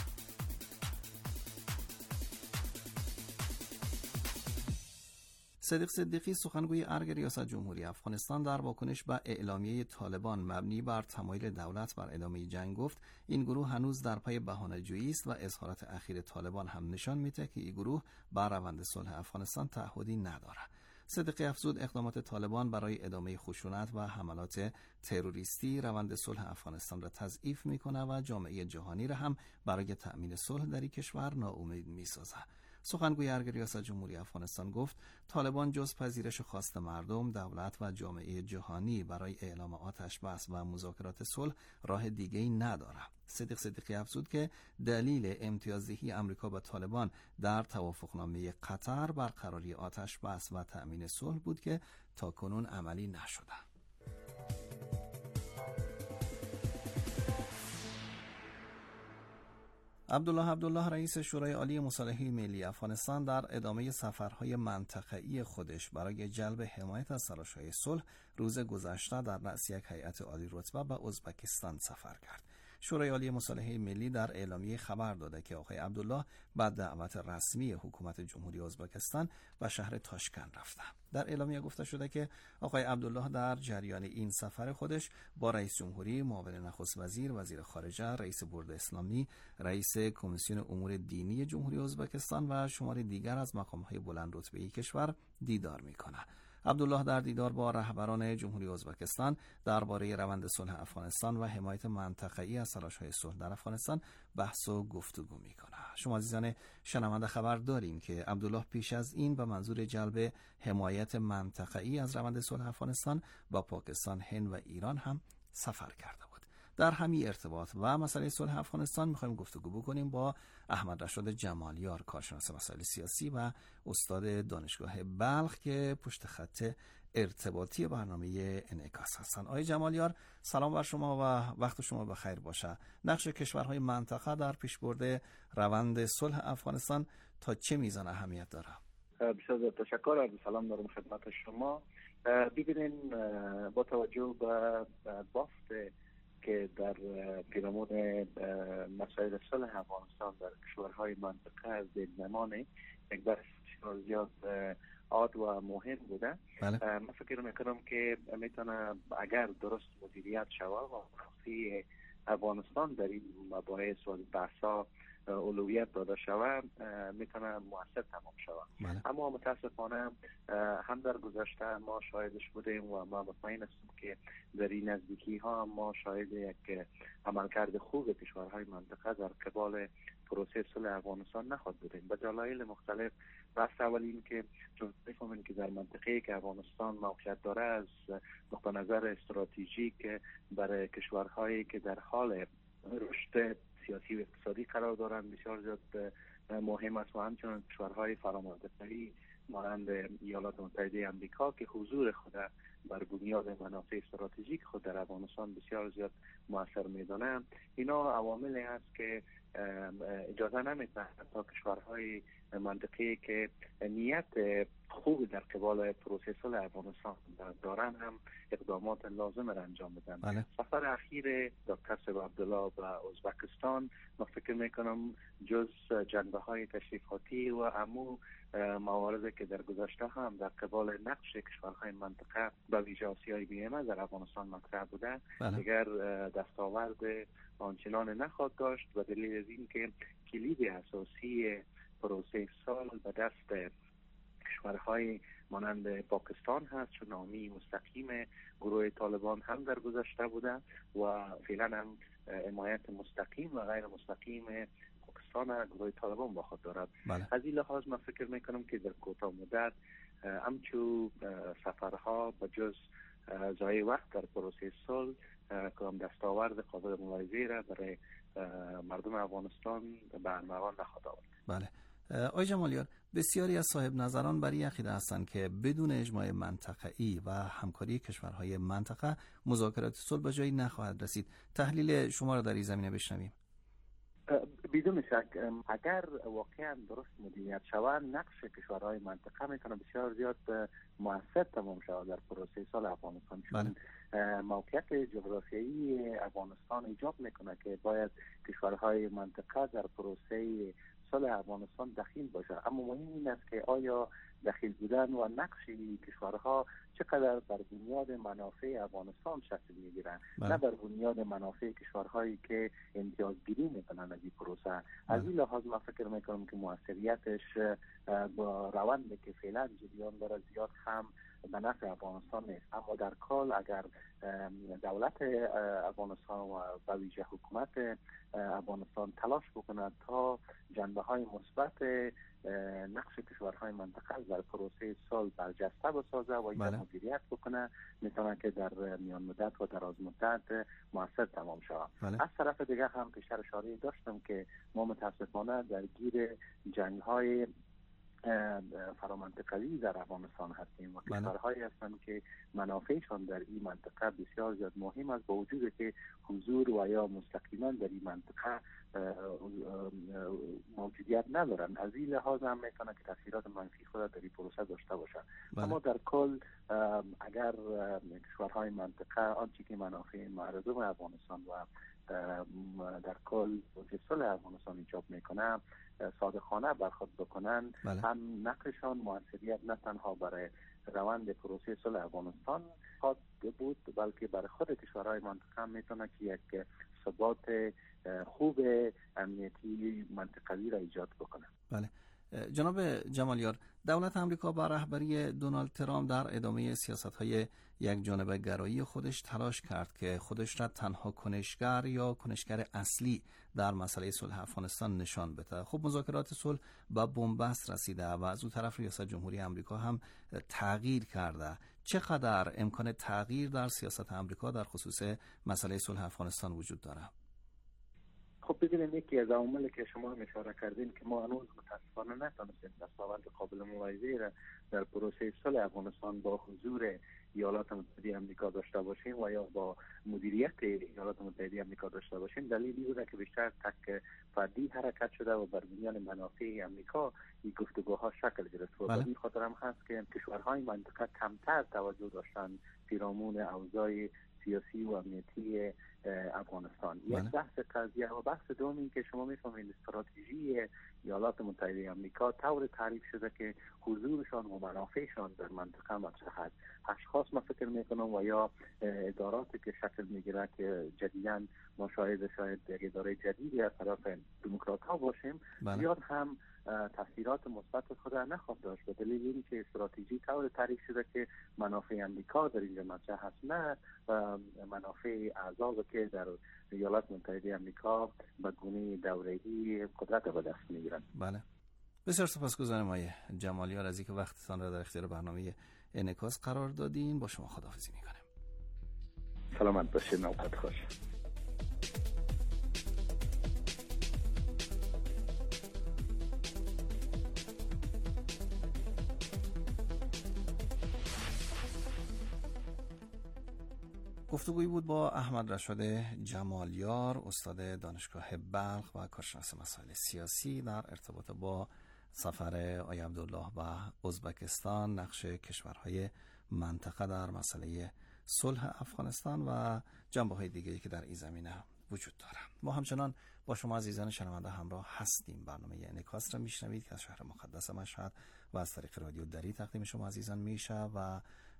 صدیق صدیقی سخنگوی ارگ ریاست جمهوری افغانستان در واکنش به اعلامیه طالبان مبنی بر تمایل دولت بر ادامه جنگ گفت این گروه هنوز در پی بهانه‌جویی است و اظهارات اخیر طالبان هم نشان می‌دهد که این گروه بر روند صلح افغانستان تعهدی ندارد. صدیقی افزود اقدامات طالبان برای ادامه خشونت و حملات تروریستی روند صلح افغانستان را تضعیف می‌کند و جامعه جهانی را هم برای تأمین صلح در این کشور ناامید می‌سازد. سخنگوی ارگ ریاست جمهوری افغانستان گفت طالبان جز پذیرش خواست مردم، دولت و جامعه جهانی برای اعلام آتش بس و مذاکرات صلح راه دیگه‌ای ندارد. صدیق صدیقی افزود که دلیل امتیازدهی آمریکا به طالبان در توافقنامه قطر برقراری آتش بس و تأمین صلح بود که تاکنون عملی نشده. عبدالله رئیس شورای عالی مصالحه ملی افغانستان در ادامه سفرهای منطقه‌ای خودش برای جلب حمایت از تلاش‌های صلح روز گذشته در رأس یک هیئت عالی رتبه به ازبکستان سفر کرد. شورای عالی مصالحه ملی در اعلامیه خبر داده که آقای عبدالله بعد دعوت رسمی حکومت جمهوری ازبکستان به شهر تاشکند رفته. در اعلامیه گفته شده که آقای عبدالله در جریان این سفر خودش با رئیس جمهوری، معاون نخست وزیر، وزیر خارجه، رئیس بورد اسلامی، رئیس کمیسیون امور دینی جمهوری ازبکستان و شمار دیگر از مقام‌های بلند رتبه‌ای کشور دیدار می‌کنه. عبدالله در دیدار با رهبران جمهوری ازبکستان درباره روند صلح افغانستان و حمایت منطقه‌ای از تلاش‌های صلح در افغانستان بحث و گفتگو می‌کنه. شما عزیزان شنونده خبر داریم که عبدالله پیش از این به منظور جلب حمایت منطقه‌ای از روند صلح افغانستان با پاکستان، هند و ایران هم سفر کرده بود. در همین ارتباط و مسئله صلح افغانستان می‌خوایم گفتگو بکنیم با احمد رشاد جمالیار، کارشناس مسائل سیاسی و استاد دانشگاه بلخ که پشت خط ارتباطی برنامه انعکاس هستند. آقای جمالیار، سلام بر شما و وقت شما بخیر باشه. نقش کشورهای منطقه در پیشبرد روند صلح افغانستان تا چه میزان اهمیت داره؟ بسیار تشکر. سلام دارم خدمت شما. ببینین، با توجه به بافت که در پیرامون مسائل صلح افغانستان در کشورهای منطقه از زمان یک بحث زیاد عاد و مهم بوده. من فکر میکنم که میتونه اگر درست مدیریت شود و شخصی افغانستان در این مباحث و بحثا اولویت داده شود میتونه مؤثر تمام شود. اما متاسفانه هم در گذشته ما شاهدش بودیم و ما مطمئن هستیم که در این نزدیکی ها ما شاهد یک عملکرد خوب کشورهای منطقه در قبال پروسه صلح افغانستان نخواهد بودیم به دلایل مختلف. بحث اول این که چون می‌فهمیم که در منطقه‌ای که افغانستان موقعیت داره از نقطه نظر استراتژیک برای کشورهایی که در حال رشد سیاسی و اقتصادی قرار دارند بسیار زیاد مهم است و همچنین کشورهای فرامنطقه‌ای مانند ایالات متحده آمریکا که حضور خود بر بنیاد منافع استراتژیک خود در افغانستان بسیار زیاد مؤثر می‌دانند. اینا عواملی است که اجازه نمی‌دهند تا کشورهای منطقه‌ای که نیت خوب در قبال پروسه صلح افغانستان دارن هم اقدامات لازم را انجام بدن. سفر اخیر دکتر صاحب عبدالله به ازبکستان من فکر میکنم جز جنبه‌های تشریفاتی و امو مواردی که در گذشته هم در قبال نقش کشورهای منطقه به ویژه آسیای بی‌نظیر در افغانستان مطرح بوده دیگر دستاورد آنچنان نخواهد داشت و دلیل از این که کلید اساسی پروسه صلح به دست کشورهای مانند پاکستان هست چون نامی مستقیم گروه طالبان هم در گذشته بوده و فعلا هم حمایت مستقیم و غیر مستقیم پاکستان گروه طالبان با خود دارد. از این لحاظ من فکر میکنم که در کوتاه مدت همچو سفرها به جز ضایع وقت در پروسه صلح کدام دستاورد قابل ملاحظه‌ای را برای مردم افغانستان به ارمغان نخواهد آورد. بله. آقای جمالیار، بسیاری از صاحب نظران بر این عقیده هستند که بدون اجماع منطقه‌ای و همکاری کشورهای منطقه مذاکرات صلح به جایی نخواهد رسید. تحلیل شما را در این زمینه بشنویم. بدون شک اگر واقعا درست مدیریت شود نقش کشورهای منطقه میتونه بسیار زیاد مؤثر تمام شود در پروسه صلح افغانستان. چون موقعیت جغرافیایی افغانستان ایجاب میکنه که باید کشورهای منطقه در پروسه صلح افغانستان دخیل باشه. اما مهم این است که آیا دخیل بودن و نقش کشورها چقدر بر بنیاد منافع افغانستان شکل میگیرن نه بر بنیاد منافع کشورهایی که امتیازگیری میکنن از این پروسه. از این لحاظ من فکر میکنم که موثریتش با روندی که فعلا جریان داره زیاد هم به نفع افغانستان نیست. اما در کل اگر دولت افغانستان و به ویژه حکومت افغانستان تلاش بکنه تا جنبه های مثبت نقش کشورهای منطقه در پروسه صلح برجسته بسازه و این مدیریت بکنه میتونه که در میان مدت و دراز مدت موثر تمام شود. از طرف دیگه هم پیشتر اشاره داشتم که ما متاسفانه درگیر جنگ های فرامنطقه‌ای در افغانستان هستیم و کشورهایی هستند که منافعشان در این منطقه بسیار زیاد مهم است با وجود که حضور و یا مستقیما در این منطقه موجودیت ندارن. از این لحاظ هم میتونه که تاثیرات منفی خود در این پروسه داشته باشه. اما در کل اگر کشورهای منطقه آنچه که منافع مردم افغانستان و در کل صلح افغانستان ایجاب میکنه صادقانه برخورد بکنن، هم نقششان موثریت نه تنها برای روند پروسه صلح افغانستان خواهد بود، بلکه برای خود کشورهای منطقه میتونه که یک ثبات خوب امنیتی منطقوی را ایجاد بکنه. بله جناب جمالیار، دولت آمریکا با رهبری دونالد ترامپ در ادامه سیاست‌های یک جانبه گرایی خودش تلاش کرد که خودش را تنها کنشگر یا کنشگر اصلی در مسئله صلح افغانستان نشان بده. خب مذاکرات صلح به بنبست رسیده و از اون طرف ریاست جمهوری آمریکا هم تغییر کرده. چقدر امکان تغییر در سیاست آمریکا در خصوص مسئله صلح افغانستان وجود داره؟ خب ببینید، یکی از عواملی که شما هم اشاره کردین که ما هنوز متاسفانه نتونستیم دستاورد قابل ملاحظه‌ای را در پروسه صلح افغانستان با حضور ایالات متحده آمریکا داشته باشیم و یا با مدیریت ایالات متحده آمریکا داشته باشیم. دلیلی بوده که بیشتر تک فردی حرکت شده و بر بنیان منافع آمریکا این گفتگوها شکل گرفت و به این خاطر هم هست که کشورهای منطقه کمتر توجه داشتن پیرامون اوضاع سیاسی و امنیتی افغانستان. یک بحث قضیه و بحث دومی که شما میفهمید استراتژی ایالات متحده آمریکا طور تعریف شده که حضورشان و منافعشان در منطقه مطرح است. اشخاص ما فکر میکنم و یا اداراتی که شکل میگیره که جدیداً ما شاید یک اداره جدیدی از طرف دموکرات ها باشیم، زیاد هم تاثیرات مثبت خود را نخواهد داشت، به دلیل اینکه استراتژی طور تعریف شده که منافع آمریکا در اینجا مطرح است، نه منافع اعضا که در ایالات متحده آمریکا به گونه دوره‌ای قدرت به دست میگیرند. بله، بسیار سپاسگزارم آقای جمالیار از اینکه وقتتان را در اختیار برنامه انعکاس قرار دادین. با شما خداحافظی میکنم. سلامت باشید. نوبت خوش. گفتگویی بود با احمد رشاد جمالیار، استاد دانشگاه بلخ و کارشناس مسائل سیاسی، در ارتباط با سفر آقای عبدالله و ازبکستان، نقش کشورهای منطقه در مسئله صلح افغانستان و جنبه‌های دیگری که در این زمینه وجود دارند. ما همچنان با شما عزیزان شنونده همراه هستیم. برنامه انعکاس را میشنوید که از شهر مقدس مشهد و از طریق رادیو دری تقدیم شما عزیزان میشه و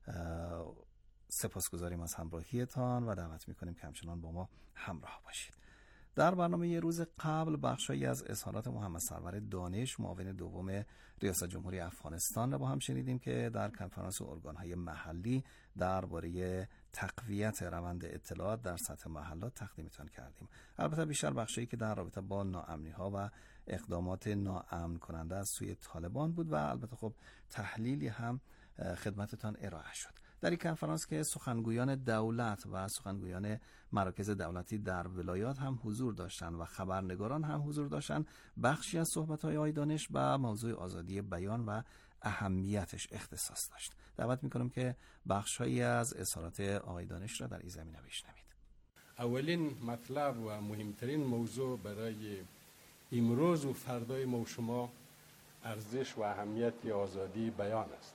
سپاسگزاریم از همراهیتان و دعوت میکنیم که همچنان با ما همراه باشید. در برنامه یه روز قبل بخشایی از اظهارات محمد سرور دانش، معاون دوم ریاست جمهوری افغانستان را با هم شنیدیم که در کنفرانس ارگان‌های محلی درباره تقویت روند اطلاعات در سطح محلات تقدیمتان کردیم. البته بیشتر بخشایی که در رابطه با ناامنی‌ها و اقدامات ناامن کننده از سوی طالبان بود و البته خب تحلیلی هم خدمتتان ارائه شد. در این کنفرانس که سخنگویان دولت و سخنگویان مراکز دولتی در ولایات هم حضور داشتند و خبرنگاران هم حضور داشتند، بخشی از صحبت‌های آقای دانش به موضوع آزادی بیان و اهمیتش اختصاص داشت. دعوت می‌کنم که بخشی از اظهارات آقای دانش را در این زمینه بشنوید. اولین مطلب و مهمترین موضوع برای امروز و فردای ما و شما ارزش و اهمیت آزادی بیان است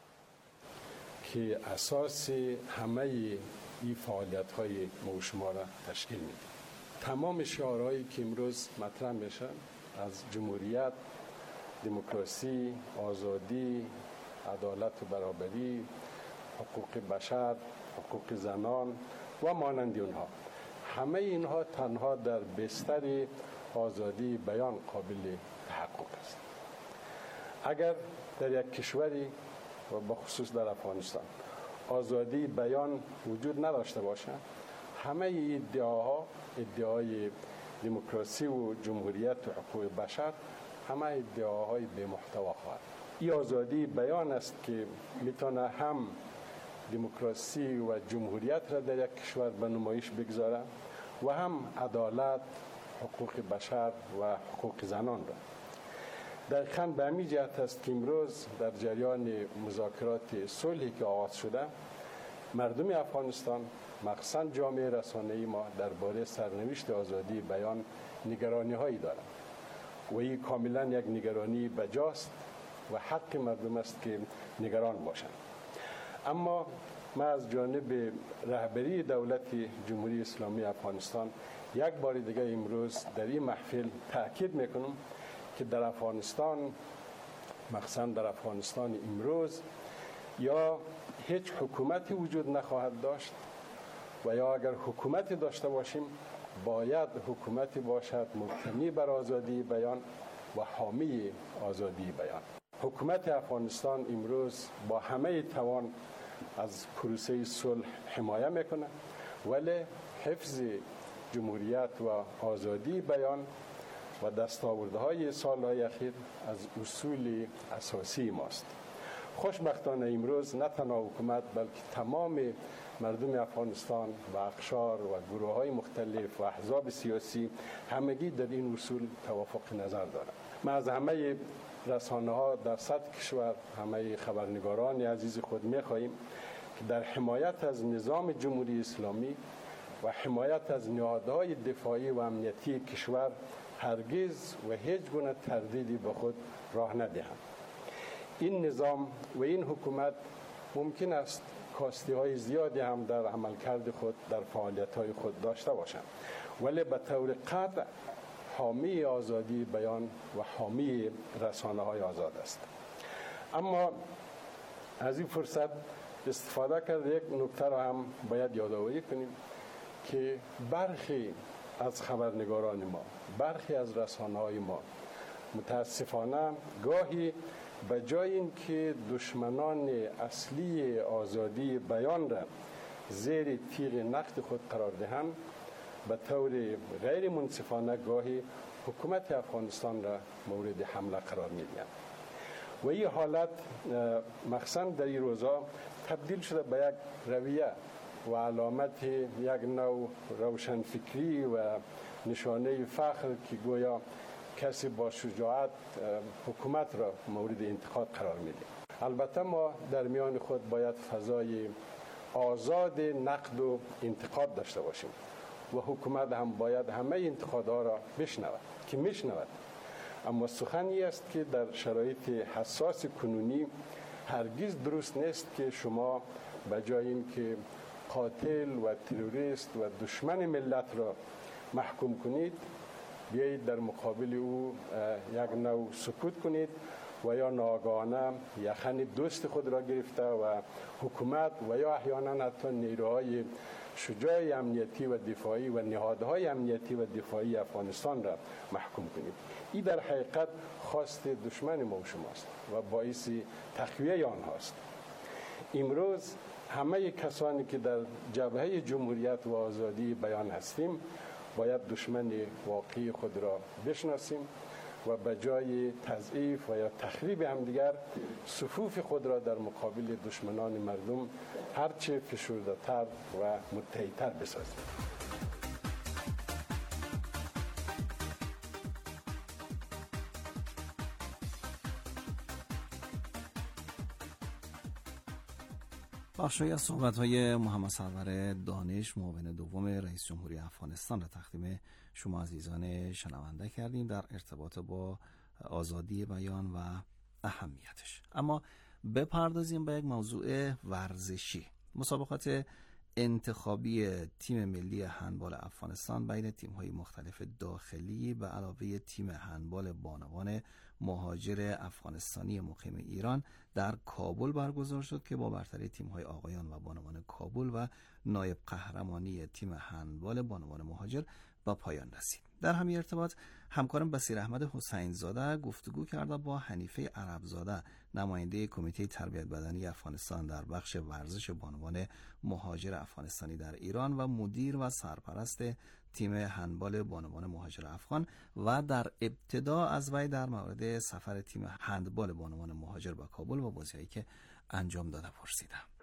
که اساس همه این فعالیت‌های ما و شما را تشکیل میده. تمام شعارهایی که امروز مطرح میشن از جمهوریت، دموکراسی، آزادی، عدالت و برابری، حقوق بشر، حقوق زنان و مانند اونها، همه اینها تنها در بستر آزادی بیان قابل تحقق است. اگر در یک کشوری و بخصوص در افغانستان آزادی بیان وجود نداشته باشه، همه ادعای دموکراسی و جمهوریت و حقوق بشر همه ادعاهای بی محتوا خواهد. این آزادی بیان است که میتونه هم دموکراسی و جمهوریت را در یک کشور به نمایش بگذاره و هم عدالت، حقوق بشر و حقوق زنان را. دقیقاً به همین جهت است که امروز در جریان مذاکرات صلحی که آغاز شده، مردم افغانستان مخصوصاً جامعه رسانه‌ای ما درباره سرنوشت آزادی بیان نگرانی هایی دارند و این کاملا یک نگرانی بجاست و حق مردم است که نگران باشند. اما ما از جانب رهبری دولت جمهوری اسلامی افغانستان یک بار دیگه امروز در این محفل تاکید میکنم که در افغانستان، مخصوصا در افغانستان امروز، یا هیچ حکومتی وجود نخواهد داشت و یا اگر حکومتی داشته باشیم باید حکومتی باشد مبتنی بر آزادی بیان و حامی آزادی بیان. حکومت افغانستان امروز با همه توان از پروسه صلح حمایت میکنه، ولی حفظ جمهوریت و آزادی بیان و دستاوردهای سالهای اخیر از اصول اساسی ماست. خوشبختانه امروز نه تنها حکومت بلکه تمام مردم افغانستان و اقشار و گروه‌های مختلف و احزاب سیاسی همگی در این اصول توافق نظر دارند. ما از همه رسانه‌ها در سطح کشور، همه خبرنگاران عزیز خود می‌خواهیم که در حمایت از نظام جمهوری اسلامی و حمایت از نهادهای دفاعی و امنیتی کشور هرگز و هیچ گونه تردیدی به خود راه ندهند. این نظام و این حکومت ممکن است کاستی‌های زیادی هم در عملکرد خود، در فعالیت‌های خود داشته باشند، ولی به طور قطع حامی آزادی بیان و حامی رسانه‌های آزاد است. اما از این فرصت استفاده کرد یک نکته را هم باید یادآوری کنیم که برخی از خبرنگاران ما، برخی از رسانه‌های ما متاسفانه گاهی به جای اینکه دشمنان اصلی آزادی بیان را زیر تیغ نقد خود قرار دهند، به طور غیر منصفانه گاهی حکومت افغانستان را مورد حمله قرار می‌دهند. و این حالت مخصوصا در این روزا تبدیل شده به یک رویه و علامت یک نوع روشنفکری و نشانه فخر که گویا کسی با شجاعت حکومت را مورد انتقاد قرار میده. البته ما در میان خود باید فضای آزاد نقد و انتقاد داشته باشیم و حکومت هم باید همه انتقادها را بشنود که میشنود. اما سخنی است که در شرایط حساس کنونی هرگز درست نیست که شما به جای اینکه قاتل و تروریست و دشمن ملت را محکوم کنید، بیایید در مقابل او یک نوع سکوت کنید و یا ناگهانه یخن دوست خود را گرفته و حکومت و یا احیانا حتی نیروهای شجاع امنیتی و دفاعی و نهادهای امنیتی و دفاعی افغانستان را محکوم کنید. این در حقیقت خواست دشمن ما و شماست و باعث تقویه آنهاست. امروز همه کسانی که در جبهه جمهوریت و آزادی بیان هستیم باید دشمن واقعی خود را بشناسیم و به جای تضعیف و یا تخریب همدیگر صفوف خود را در مقابل دشمنان مردم هرچه فشرده‌تر و متحدتر بسازیم. بخشی از صحبت‌های محمد سرور دانش، معاون دوم رئیس جمهوری افغانستان را تقدیم شما عزیزان شنونده کردیم در ارتباط با آزادی بیان و اهمیتش. اما بپردازیم به یک موضوع ورزشی. مسابقات انتخابی تیم ملی هندبال افغانستان بین تیم‌های مختلف داخلی به علاوه تیم هندبال بانوان مهاجر افغانستانی مقیم ایران در کابل برگزار شد که با برتری تیم‌های آقایان و بانوان کابل و نایب قهرمانی تیم هندبال بانوان مهاجر به پایان رسید. در همین ارتباط همکارم بصیر احمد حسین زاده گفتگو کرده با حنیفه عربزاده، نماینده کمیته تربیت بدنی افغانستان در بخش ورزش بانوان مهاجر افغانستانی در ایران و مدیر و سرپرست تیم هندبال بانوان مهاجر افغان، و در ابتدا از وی در مورد سفر تیم هندبال بانوان مهاجر به کابل و بازی‌هایی که انجام داده پرسیدم.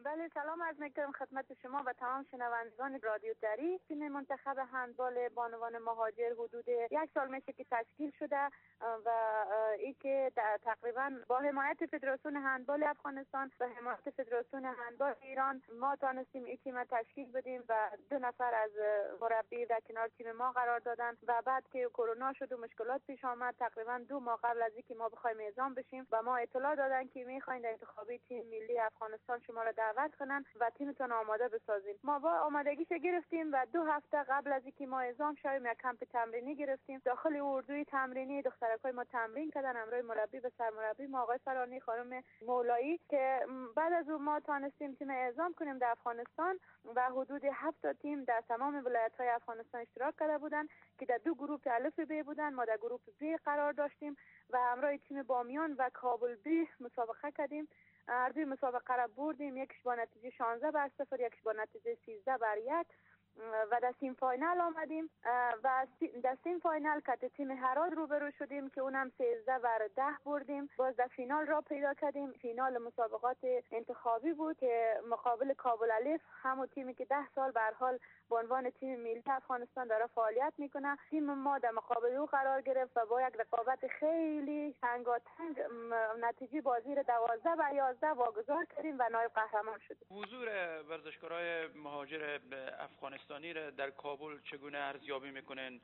بله، سلام عرض می‌کنم خدمت شما و تمام شنوندگان رادیو دری. تیم منتخب هندبال بانوان مهاجر حدود 1 سال میشه که تشکیل شده و این که تقریبا با حمایت فدراسیون هندبال افغانستان و حمایت فدراسیون هندبال ایران ما تونستیم این تیم تشکیل بدیم و 2 نفر از مربی در کنار تیم ما قرار دادن و بعد که کرونا شد و مشکلات پیش آمد تقریبا 2 ماه قبل از اینکه ما بخوایم اعزام بشیم و ما اطلاع دادن که می‌خواین در انتخابی تیم ملی افغانستان شما را دعوت کنن و تیمتون آماده بسازیم. ما با آمادگیش گرفتیم و 2 هفته قبل از اینکه ما اعزام شویم یک کمپ تمرینی گرفتیم. داخل اردوی تمرینی دخترکای ما تمرین کردن همراه مربی و سرمربی ما آقای فرانی خانم مولایی که بعد از اون ما تونستیم تیم اعزام کنیم در افغانستان و حدود 7 تیم در تمام ولایت‌های افغانستان اشتراک کرده بودند که در 2 گروه الف ب بودند. ما در گروه ب قرار داشتیم و همراه تیم بامیان و کابل ب مسابقه کردیم. هر دوی مسابقه را بردیم، یکیش با نتیجه 16-0، یکیش با نتیجه 13-1 و در سیم فاینال آمدیم و در سیم فاینال که تیم هرات روبرو شدیم که اونم 13-10 بردیم. باز در فینال را پیدا کردیم. فینال مسابقات انتخابی بود که مقابل کابل الف، همون تیمی که 10 سال به هر حال به عنوان تیم ملی افغانستان داره فعالیت میکنه. تیم ما در مقابل او قرار گرفت و با یک رقابت خیلی تنگاتنگ نتیجه بازی را 12-11 واگذار کردیم و نایب قهرمان شدیم. حضور ورزشکارای مهاجر افغانستانی را در کابل چگونه ارزیابی میکنین؟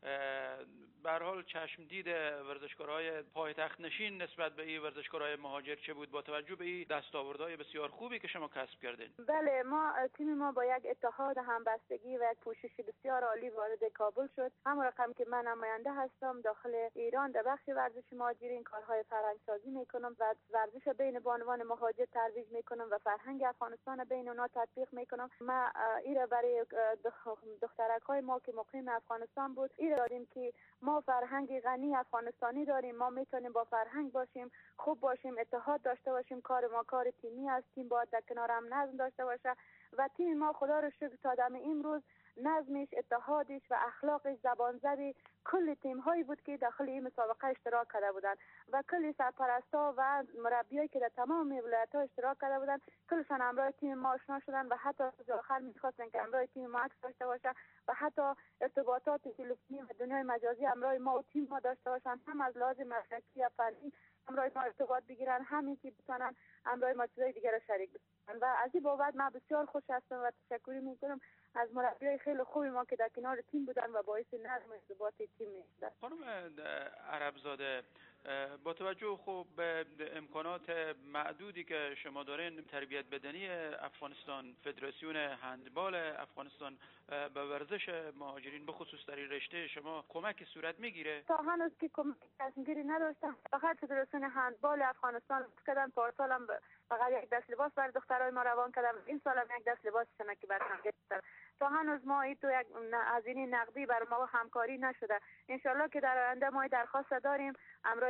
به هر حال چشم دید ورزشکارای پایتخت نشین نسبت به این ورزشکارای مهاجر چه بود با توجه به این دستاوردهای بسیار خوبی که شما کسب کردین؟ بله، تیم ما با یک اتحاد همبستگی و یک پوشش بسیار عالی وارد کابل شد. همون رقم که من نماینده هستم داخل ایران در بخش ورزش مهاجرین کارهای فرهنگسازی میکنم و ورزش بین بانوان مهاجر ترویج میکنم و فرهنگ افغانستان بین اونها تطبیق میکنم. ما ایرا برای دخترکای ما که مقیم افغانستان بود داریم که ما فرهنگ غنی افغانستانی داریم. ما میتونیم با فرهنگ باشیم، خوب باشیم، اتحاد داشته باشیم. کار ما کار تیمی است. تیم باید در کنار هم نظم داشته باشه و تیم ما خدا رو شکر تا دم امروز نظمش، اتحادش و اخلاقش زبانزدی کل تیم هایی بود که داخل این مسابقه اشتراک کرده بودند و کل سرپرستا و مربیایی که در تمام ولایت‌ها اشتراک کرده بودند کلشان همراه تیم ما آشنا شدند و حتی از آخر می‌خواستن که همراه تیم ما عکس داشته باشه و حتی ارتباطات تلفنی و دنیای مجازی همراه ما و تیم ما داشته باشند، هم از لحاظ مسلکی و فنی همراه ما ارتباط بگیرن، همین که بتونن همراه ما چیزای دیگر را شریک بشن. و از این بابت من بسیار خوش هستم و تشکر می‌کنم از مربیای خیلی خوبی ما که در کنار تیم بودن و باعث نظم و انضباط تیم میشدن. خانم عربزاده، با توجه به امکانات معدودی که شما دارین، تربیت بدنی افغانستان، فدراسیون هندبال افغانستان به ورزش مهاجرین به خصوص در این رشته شما کمک صورت میگیره؟ تا هنوز که کمک تصمیم‌گیری نداشتم. فقط فدراسیون هندبال افغانستان کردن. پارسال هم فقط یک دست لباس برای دخترای ما روان کردم. این سال هم یک دست لباس سنکی برام گرفتم. تا هنوز ما این تو یک هزینه نقدی بر ما همکاری نشده. انشالله که در آینده ما درخواست داریم